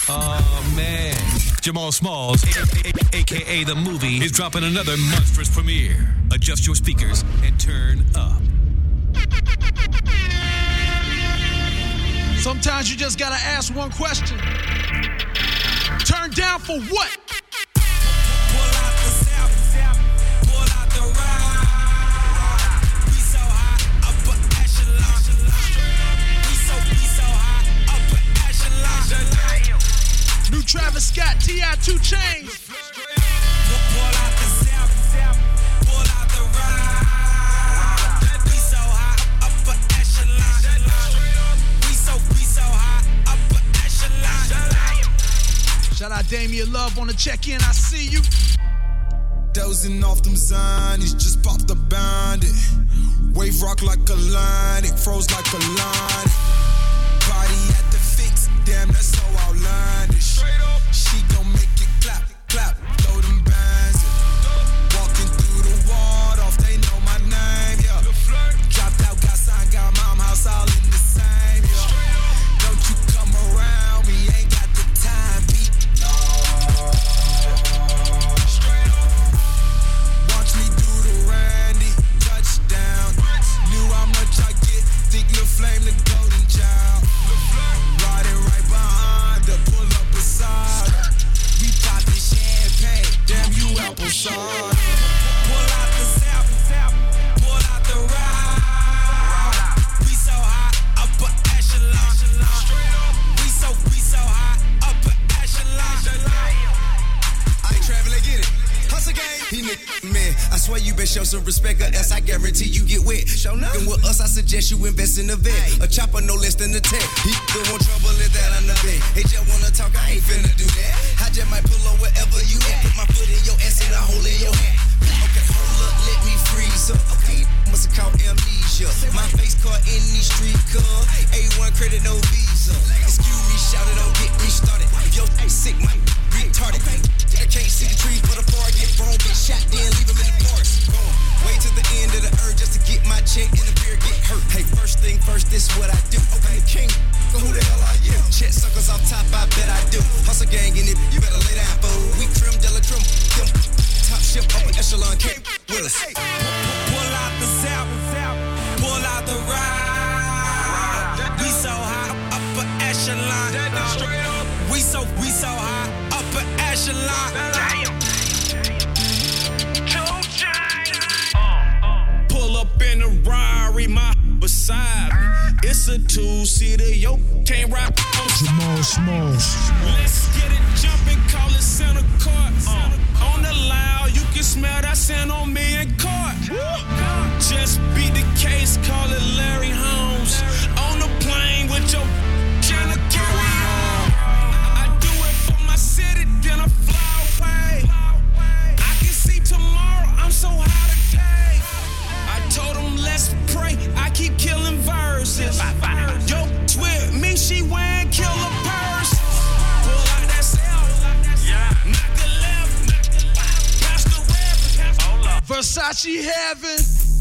Oh, man. Jamal Smalls, a.k.a. The Movie, is dropping another monstrous premiere. Adjust your speakers and turn up. Sometimes you just gotta ask one question. Turn down for what? Pull out the south, pull out the ride. We so high, upper echelon. We so high, upper echelon. New Travis Scott, T.I. 2 Chainz. Pull out the south, pull out the ride. We so high, upper echelon. We so high, upper echelon. Shout out Damian Love on the check-in, I see you. Dozing off them Zanies, just popped the bandit. Wave rock like a line, it froze like a line. Body at the fix, damn, that's so outlandish. She gon' make it clap, clap, throw them bands in. Walking through the ward off, they know my name, yeah. Dropped out, got signed, got mom house all in the same, yeah. Don't you come around me, ain't got the time, beat. Watch me do the Randy, touchdown. Knew how much I get, think the flame, the golden child. Riding right behind her, pull up beside her. We poppin' champagne, damn you apple cider. Pull out the south, pull out the ride. We so high, upper echelon. We so high, upper echelon. I ain't traveling, get it. Hustle gang, he man. I swear you best show some respect, or else I guarantee you get wet. Show nothing with us, I suggest you invest in a vet. A chopper no less than a 10. He don't want trouble in that on the bed. They just wanna talk, I ain't finna do that. I just might pull up wherever you at. Put my foot in your ass and a hole in your hat. Okay, hold up, let me freeze up. Okay, must have caught amnesia. My face caught in these street cars. A1 credit, no visa. Excuse me, shout it, don't get me started. If your sick, my retarded. I can't see the trees, but a bar get bone, get shot, then leave him in the forest. Way to the end of the earth just to get my check and the beer get hurt. Hey, first thing first, this what I do. Okay, king, so who the hell are you? Check suckers off top, I bet I do. Hustle gang in it, you better lay down, fool. We trim, della trim, top ship, upper echelon, cake with us. Pull out the south, pull out the ride. We so high, upper echelon. We so high, upper echelon. Pull up in a Rari, my beside me. It's a two-seater, yo, can't ride. Jamal Smalls. Let's get it jumping, call it center court. On the loud, you can smell that scent on me in court. Just beat the case, call it Larry Holmes. On the plane with your tryna carry on. I do it for my city, then I fly away. I can see tomorrow, I'm so high today. I told them let's pray, I keep killing verses. Yo, twit me, she wearing killer purse. Pull out that cell, knock the left, pass the rev. Versace Heaven.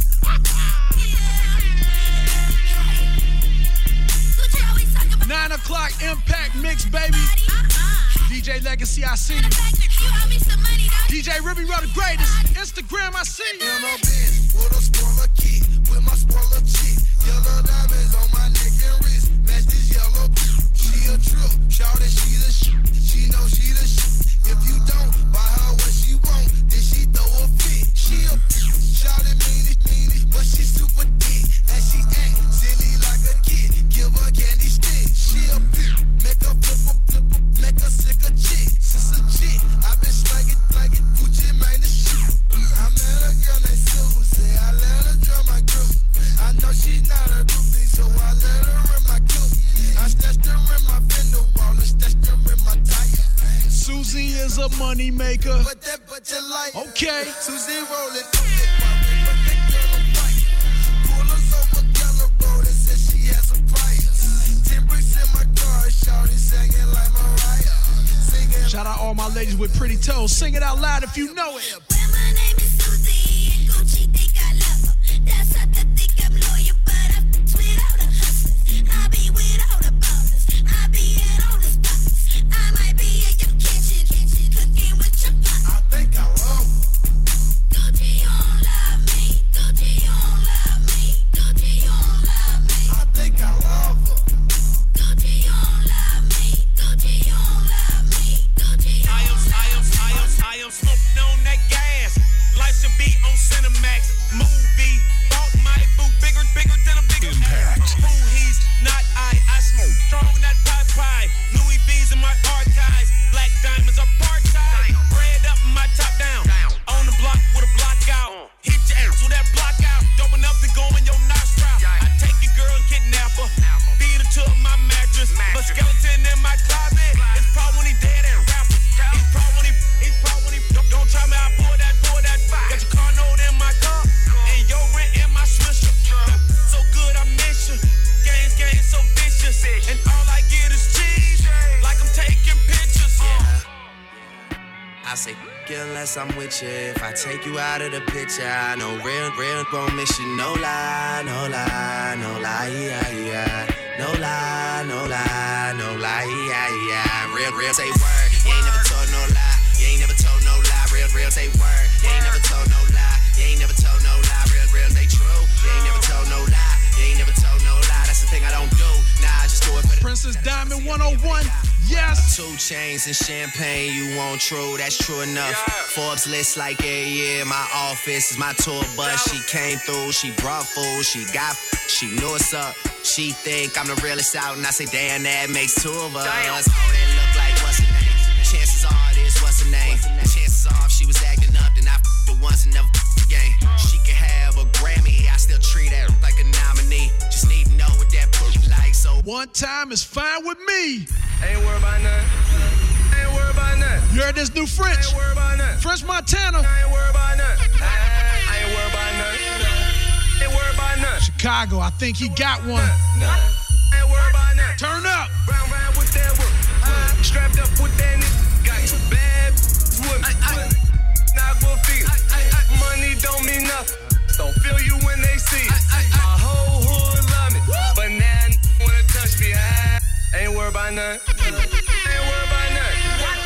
Nine o'clock Impact Mix, baby. DJ Legacy, I see you. DJ Ribby Row the greatest. Instagram, I see you. In a Benz with a spoiler kit, with my spoiler chick. Yellow diamonds on my neck and wrist. Match this yellow bitch. She a trip, shout it, she the shit. She know she the shit. If you don't buy her what she want, then she throw a fit. She a shout it, mean it, but she super thick. And she act silly like a kid. Give her candy stick. She a bitch, make her flip, make her sick a chick. Sis a chick, I been slanging, Gucci man the shit. I met a girl named Susie, I let her drum my group. I know she's not a groupie, so I let her in my coupe. I stashed her in my fender wall, and stashed her in my tire. Susie is a money maker. But that you like Okay. Susie rolling up that poppin', but that girl on fire. Pull us over Gallo Road and said she has some priors. 10 bricks in my car, shawty singing like Mariah. Singing. Shout out all my ladies with pretty toes. Sing it out loud if you know it. Well, my name is Susie, and Gucci think I love her. That's how they think I'm loyal, but I f***s with all the hustlers. I be with all the ballers. I be at all the spots. I'm I say, unless I'm with you. If I take you out of the picture, I know real gon' miss you. No lie, no lie, no lie, yeah, yeah. No lie, no lie, no lie, yeah, yeah. Real say word. You ain't never told no lie. You ain't never told no lie. Real say word. You ain't never told no lie. You ain't never told no lie. Real say true. You ain't never told no lie. You ain't never told no lie. That's the thing I don't do. Nah, I just do it for the Princess Diamond 101. Yes. 2 chains and champagne, you want true, that's true enough. Yeah. Forbes list like every year, my office is my tour bus. She came through, she brought food, she knew what's up. She think I'm the realest out, and I say, damn, that makes 2 of us. Damn. Oh, that look like what's her name? Chances are it is what's her name? Chances are if she was acting up, then I f***ed her once and never f***ed again. She could have a Grammy, I still treat her like a nominee. Just need to know what that push like, so one time is fine with me. Ain't worried about nothing. Ain't worried about nothing. You heard this new French? Ain't worried about nothing. French Montana. I ain't worried about nothing. I ain't worried about nothing. Ain't worried about nothing. Chicago, I think he got one. Ain't worried about nothing. Turn up. Round with that whip. Strapped up with that nigga. Got you bad with me. Knock with feet. Money don't mean nothing. Don't feel you when they see it. My whole hood love me. But now wanna touch me. Ain't worried about nothing. Ain't worried about nothing.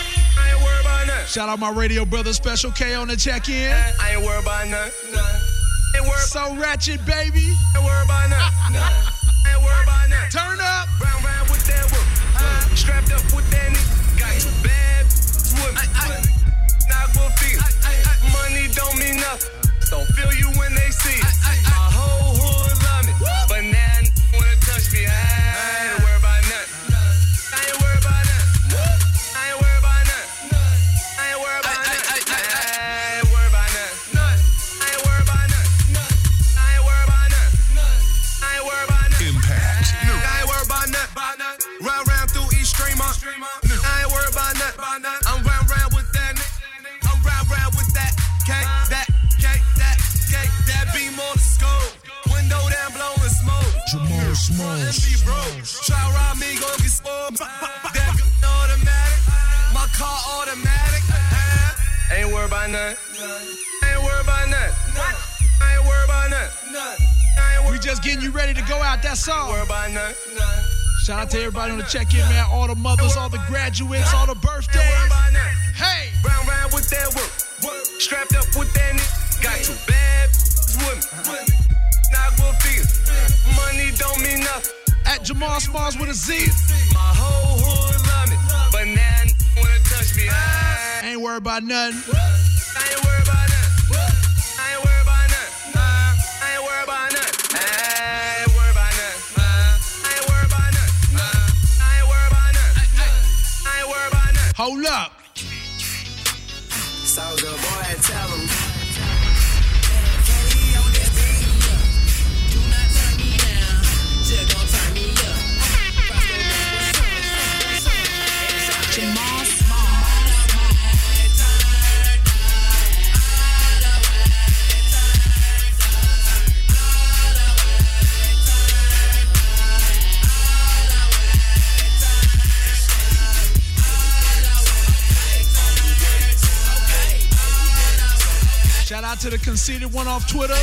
I ain't worried about nothing. Shout out my radio brother Special K on the check-in. I ain't worried about nothing. Ain't worried. So ratchet, baby. Ain't worried about nothing. Ain't worried about nothing. Turn up. Round with that whip. Strapped up with that nigga. Got you bad with me. Knock with feet. Money don't mean nothing. Don't feel you when they see it. My whole hood love me. But now wanna touch me. I ain't worried about nothing. I ain't worried about nothing. I ain't worried about nothing. I ain't worried about nothing. I ain't worried about nothing. I ain't worried about nothing. I ain't worried about nothing. I ain't worried about nothing. Impact. I ain't worried about nothing. Round through each streamer. I ain't worried about nothing. I'm round with that nigga. I'm round with that cake. That beam on the scope. Window down blowing smoke. Jamal Smalls. MV broke. Try rob me, gon' get spoiled. That automatic. My car automatic. Ain't worried about nothing. Ain't worried about nothing. I ain't worried about nothing. We just getting you ready to go out, that's all. Ain't worried about nothing. Shout out to everybody on the check-in, man. All the mothers, all the graduates, all the birthdays. Hey! Round with that whip. Strapped up with that nigga. Got you bad with me. Knock with feet. Money don't mean nothing. At Jamal Smalls with a Z. My whole hood love me. But now wanna touch me. I ain't worried about nothing. I ain't worried about nothing. I ain't worried about nothing. I ain't worried about nothing. I ain't worried about nothing. I ain't worried about nothing. I ain't worried about nothing. I ain't worried about nothing. Hold up. Soldier boy, tell him. Shout out to the conceited one off Twitter.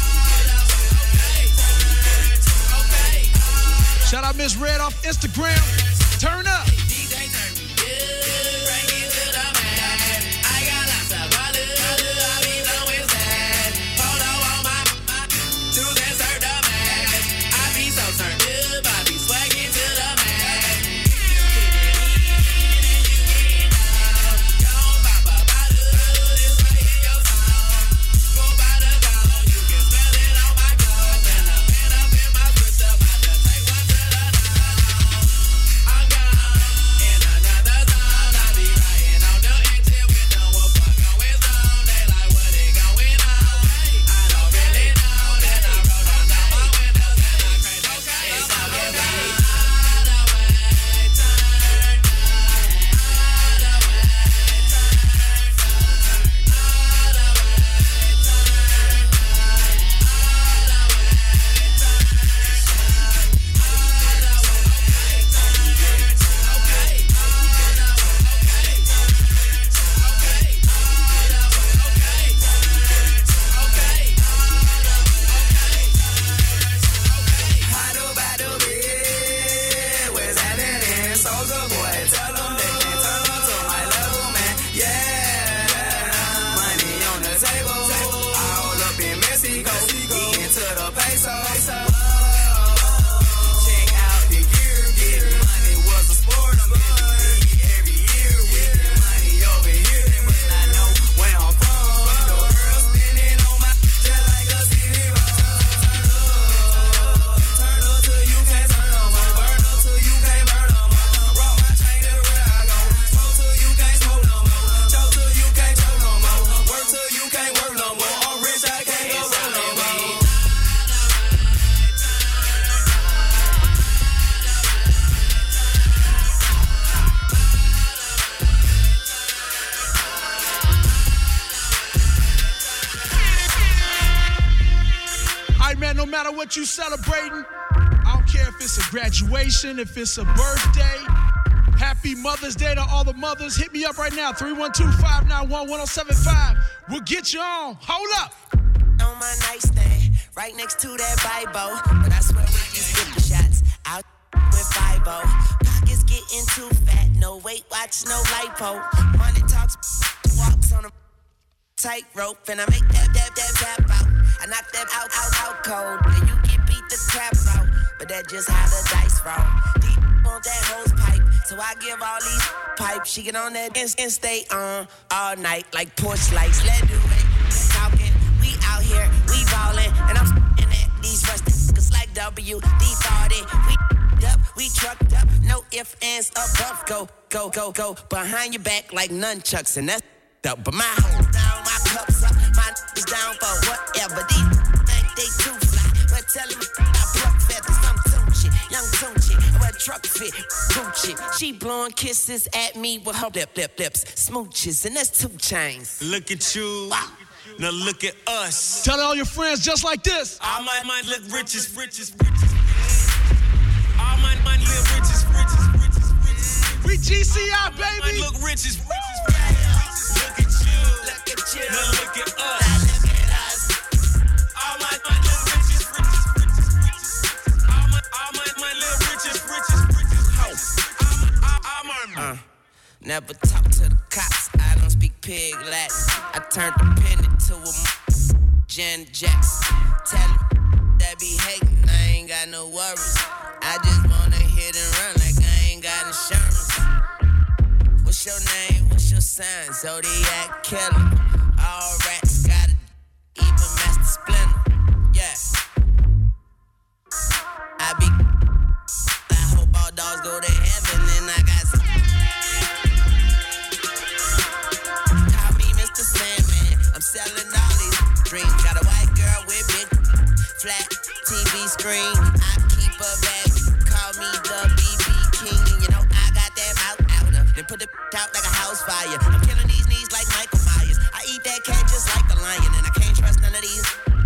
Shout out Miss Red off Instagram. Turn up. I'm gone. matter what you celebrating. I don't care if it's a graduation, if it's a birthday. Happy Mother's Day to all the mothers. Hit me up right now, 312-591-1075. We'll get you on. Hold up. On my nightstand, right next to that Bible. But I swear with these different shots, out with 5-0. Pockets getting too fat, no Weight Watch, no lipo. Money talks, walks on a tightrope, and I make that tap out. I knock that out cold, and you can beat the crap out. But that just how the dice roll. Deep on that hose pipe, so I give all these pipes. She get on that and stay on all night like porch lights. Let's do it. Talking, we out here, we ballin', and I'm in at these rusty niggas like WD-40. We trucked up, no ifs, ands, above. Go, behind your back like nunchucks, and that's up. But my hoes down, my cups up, my niggas down for whatever. These think they too fly, but tell them I pluck feathers, I'm Tunchi, young Tunchi, but truck fit, Gucci. She blowing kisses at me with her lips, smooches, and that's 2 chains. Look at you. Wow. Now look at us. Tell all your friends just like this. All my look riches. All my live riches. We GCI, Mine baby. look riches. Look at you. Now look at us. All my live riches. All my live riches. Never talk to the cops, I don't speak pig Latin. I turned the pen into a Janet Jackson. Tell them that be hating, I ain't got no worries. I just wanna hit and run like I ain't got insurance. What's your name? What's your sign? Zodiac killer. All rats got it, even Master Splinter. Yeah. I hope all dogs go to heaven and I got some. Call me Mr. Sandman, I'm selling all these dreams. Got a white girl with big flat TV screen. I keep a bag, call me the BB King. And you know I got that mouth out of. Then put the out like a house fire. I'm killing these knees like Michael Myers. I eat that cat just like a lion. And I can't trust none of these.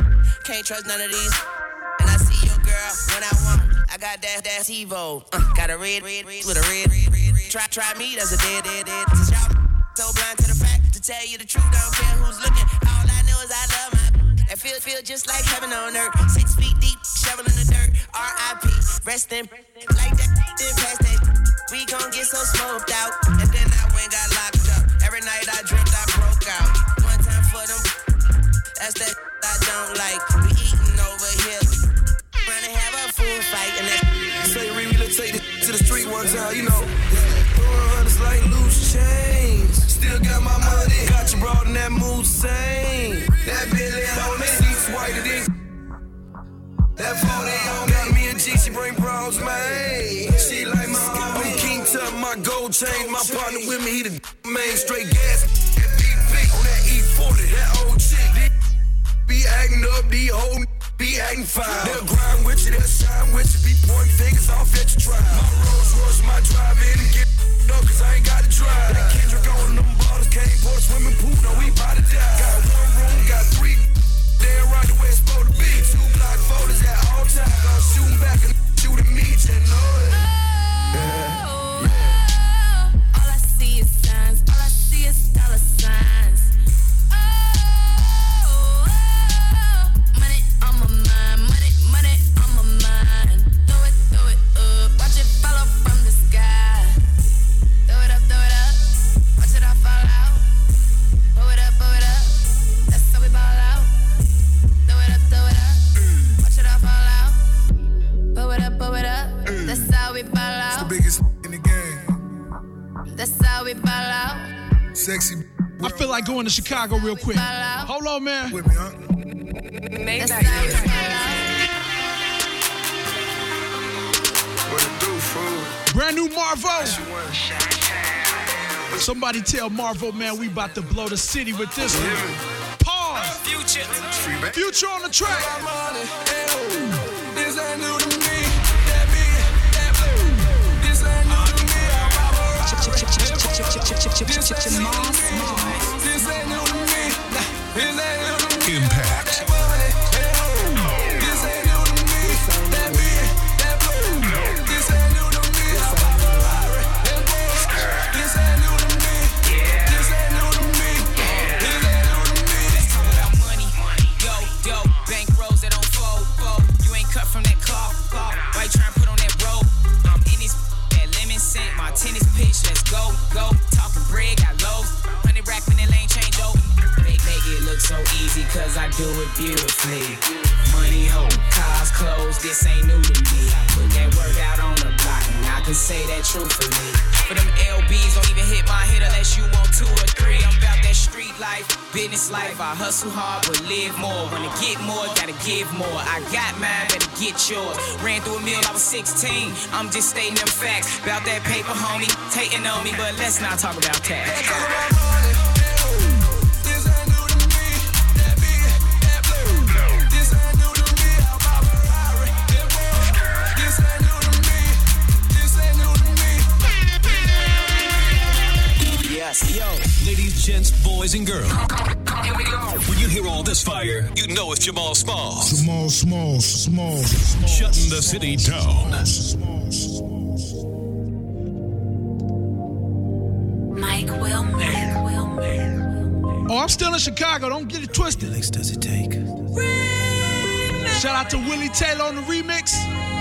And I see your girl when I want. I got that TiVo. Got a red with a red. Try me, that's a dead. Since y'all so blind to the fact, to tell you the truth, I don't care who's looking. All I know is I love my. That feel just like heaven on earth. 6 feet deep, shovel in the dirt. R.I.P. Resting like that. Then past that. We gon' get so smoked out. And then I went got locked up. Every night I dreamt I broke out. One time for them. That's that I don't like. We eating over here. Trying to have a food fight. And that say, Riri, let's take this to the street one time, you know. Throwing hunters like loose change. Still got my money. Got you brought in that mood same. That Billy on me. Seats whiter than. That 40 on got me and G, she bring bras, man. She like my homie. I'm King Tut, my gold chain. My partner with me, he the main. Straight gas. That BP on that E40, that old chick. Be acting up, these whole be acting fine. They'll grind with you, they'll shine with you. Be pointing fingers off at your tribe. My Rolls Royce, my drive-in and get up, cause I ain't got to drive. That Kendrick on them bottles, can't pour a swimming pool, no, we bout to die. Got 1 room, got 3, they're right the way it's supposed to be. 2 block voters at all times. Gonna shoot back and shoot at me, just know it. All I see is signs, all I see is dollar signs. Money on my mind, money on my mind. Throw it up, watch it fall from the sky. Throw it up, watch it all fall out. Throw it up, that's how we ball out. Throw it up, watch it all fall out. Throw it up, that's how we ball out. It's the biggest in the game. That's how we ball out. Sexy. I feel like going to Chicago real quick. Hold on, man. With me, huh? That's how we ball out. What it do, fool? Brand new Marvo. Somebody tell Marvo, man, we about to blow the city with this one. Pause. Future on the track. This ain't new to me. That big, that blue. This ain't new to me. This ain't new to me. Impact. This ain't new do it beautifully. Money, hope, cars, clothes, this ain't new to me. I put that work out on the block, and I can say that truthfully. For them LBs, don't even hit my head unless you want 2 or 3. I'm about that street life, business life. I hustle hard, but live more. Wanna get more, gotta give more. I got mine, better get yours. Ran through a mill, I was 16. I'm just stating them facts. About that paper, homie, taking on me, but let's not talk about tax. Let's talk about money. This ain't new to me. That big, that blue. This ain't new to me. How about Ferrari? This ain't new to me. This ain't new to me. Yes, yo. Ladies, gents, boys, and girls. Here we go. When you hear all this fire, you know it's Jamal Smalls. Jamal Smalls. Shutting the city down. Mike Wilmer. Oh, I'm still in Chicago. Don't get it twisted. How much does it take? Shout out to Willie Taylor on the remix.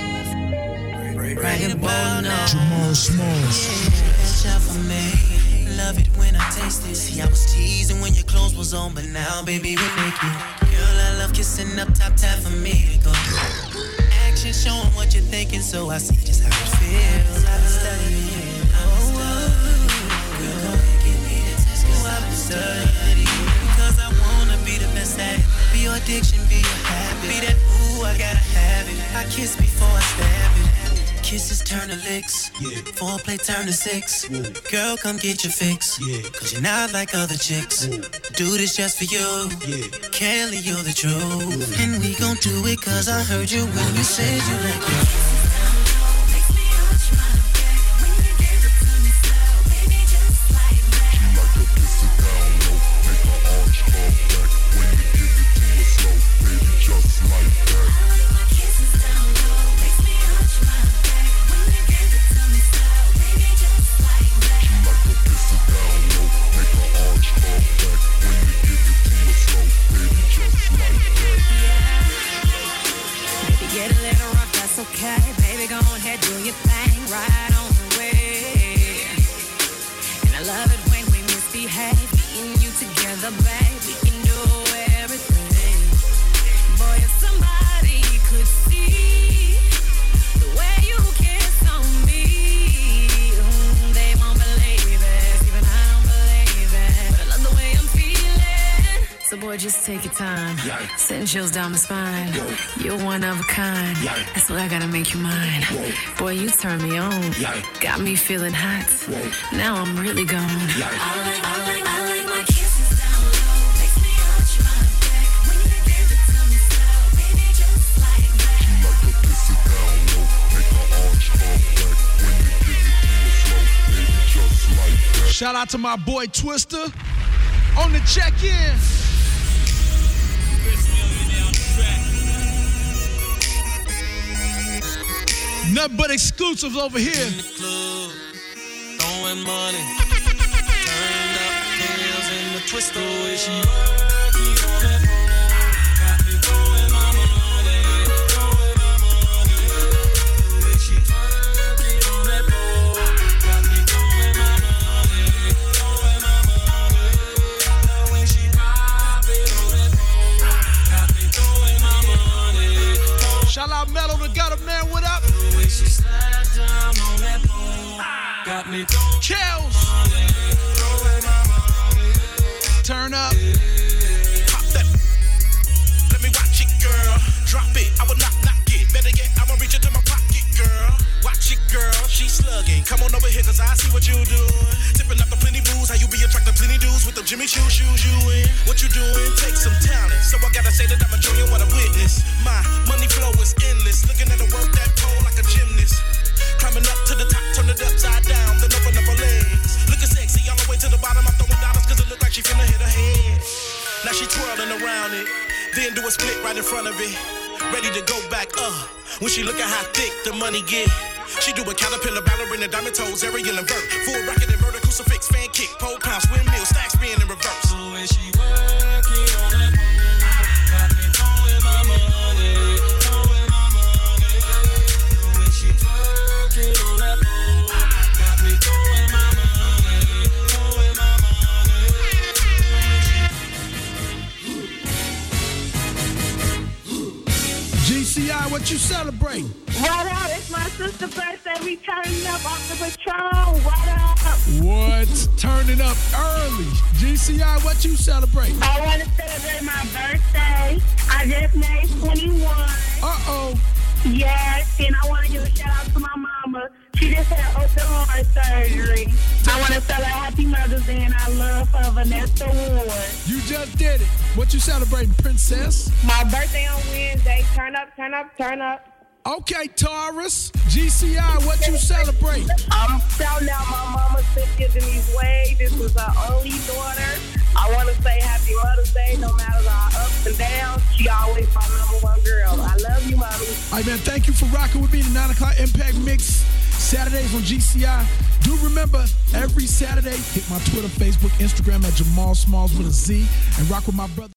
Right about now. Jamal Smalls. Shot for me. Love it when I taste it. See, I was teasing when your clothes was on, but now, baby, we're naked. Girl, I love kissing up top for me to go. Action showing what you're thinking, so I see just how it feels. I've been studying. Girl, go ahead, give me the test, 'cause I've been studying. Because I wanna be the best at it. Be your addiction, be your habit. Be that ooh, I gotta have it. I kiss before I stab it. Kisses turn to licks, foreplay turn to 6. Girl, come get your fix, 'cause you're not like other chicks. Do this just for you, can't leave you the truth. And we gon' do it 'cause I heard you when you said you like it. Okay, baby, go ahead, do your thing, right on the way. And I love it when we misbehave, me and you together, babe. We can do everything. Boy, if somebody could see the way you kiss on me, they won't believe it. Even I don't believe it, but I love the way I'm feeling. So boy, just take your time. Send chills down my spine. You're one of a kind. That's why I gotta make you mine. Boy, you turn me on. Got me feeling hot. Now I'm really gone. I like my kisses down low. Makes me arch my back. When you give it to me slow, baby, just like that. She like to kiss it down low, make her arch her back. When you give it to her slow, baby, just like that. Shout out to my boy Twister on the check-in. Nothing but exclusives over here. In the club, throwing money. Turned up pills in the Twister way she working on that pole. Got me throwing my money, throwing my money. The way she working on that pole. Got me throwing my money, throwing my money. The way she popping on that pole. Got me throwing my money. Shout out Mellow, the Gutter Man, what up? She slide down on that pole. Got me throwing Kells. Turn up. Pop that. Let me watch it, girl. Drop it. I will not it. Better yet, I'ma reach into my pocket, girl. Watch it, girl. She slugging. Come on over here, 'cause I see what you doing. Tipping up the plenty booze. How you be attracting plenty dudes with the Jimmy Choo shoes you in. What you doing? Take some talent. So I gotta say that I'm enjoying what I witness. My money flow is endless. Looking at her work that pole like a gymnast. Climbing up to the top, turn it upside down, then open up her legs. Looking sexy all the way to the bottom. I'm throwing dollars 'cause it look like she finna hit her head. Now she twirling around it, then do a split right in front of it. Ready to go back up. When she look at how thick the money get. She do a caterpillar, ballerina, diamond toes, aerial invert. Full bracket inverter, crucifix, fan kick, pole pounce, windmill, stack spin in reverse. The way she working on that pole. Got me throwing my money, throwing my money. The way she working on that pole. Got me throwing my money, throwing my money. What you celebrating? What up? It's my sister's birthday. We turning up off the Patron. What up? What? Turning up early. GCI, what you celebrating? I want to celebrate my birthday. I just made 21. Uh-oh. Yes, and I want to give a shout out to my mama. She just had open heart surgery. I want to tell her Happy Mother's Day and I love her, Vanessa Ward. You just did it. What you celebrating, princess? My birthday on Wednesday. Turn up, turn up, turn up. Okay, Taurus. GCI, what you celebrating? I'm shouting out my mama, Cynthia Denise Wade. This was her only daughter. I want to say Happy Mother's Day, no matter our ups and downs. She always my #1 girl. I love you, mommy. All right, man, thank you for rocking with me. The 9 o'clock Impact Mix, Saturdays on GCI. Do remember, every Saturday, hit my Twitter, Facebook, Instagram at Jamal Smalls with a Z, and rock with my brother.